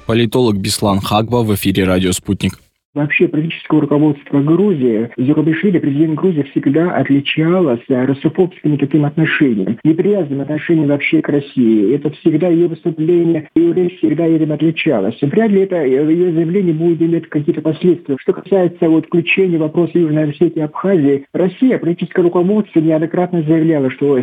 Политолог Беслан Хагба в эфире «Радио Спутник». Вообще, политическое руководство Грузии, Зурабишвили, президент Грузии, всегда отличалось русофобским таким отношением, неприязненным отношением вообще к России. Это всегда ее выступление, и речь всегда этим отличалась. Вряд ли это ее заявление будет иметь какие-то последствия. Что касается включения вопроса Южной Осетии и Абхазии, Россия, политическое руководство неоднократно заявляло, что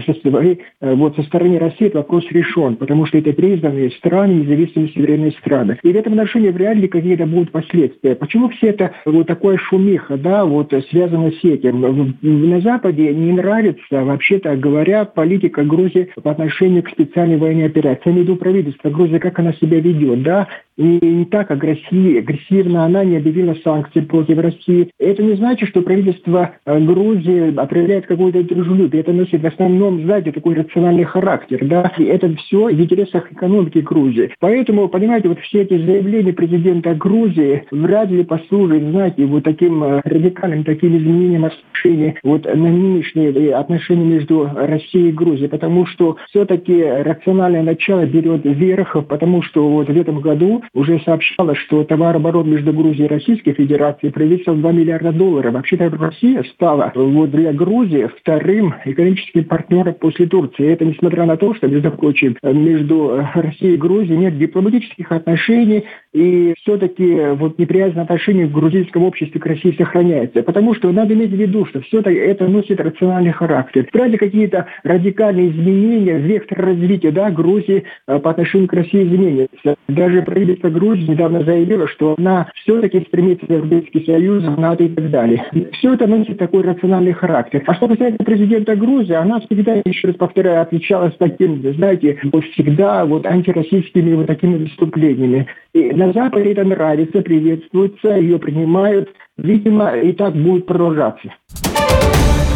со стороны России этот вопрос решен, потому что это признанные страны, независимые суверенные страны. И в этом отношении вряд ли какие-то будут последствия. Почему все это такое шумиха, связано с этим? На Западе не нравится, вообще-то говоря, политика Грузии по отношению к специальной военной операции. Я имею в виду правительство Грузии, как она себя ведет, и не так агрессивно она не объявила санкции против России. Это не значит, что правительство Грузии проявляет какое-то дружелюбие. Это носит в основном, такой рациональный характер, И это все в интересах экономики Грузии. Поэтому, понимаете, все эти заявления президента Грузии вряд ли послужит, таким радикальным таким изменением отношений на нынешние отношения между Россией и Грузией, потому что все-таки рациональное начало берет вверх, потому что в этом году уже сообщалось, что товарооборот между Грузией и Российской Федерацией превысил $2 миллиарда. Вообще-то Россия стала для Грузии вторым экономическим партнером после Турции. Это несмотря на то, что, между прочим, между Россией и Грузией нет дипломатических отношений, и все-таки неприязненное отношение в грузинском обществе к России сохраняется. Потому что надо иметь в виду, что все это носит рациональный характер. Вряд ли какие-то радикальные изменения, вектор развития Грузии по отношению к России изменится. Даже правительство Грузии недавно заявило, что она все-таки стремится в Европейский Союз, в НАТО и так далее. Все это носит такой рациональный характер. А что касается президента Грузии, она всегда, еще раз повторяю, отличалась таким, всегда антироссийскими такими выступлениями. И на Западе это нравится, приветствуется, ее принимают. Видимо, и так будет продолжаться.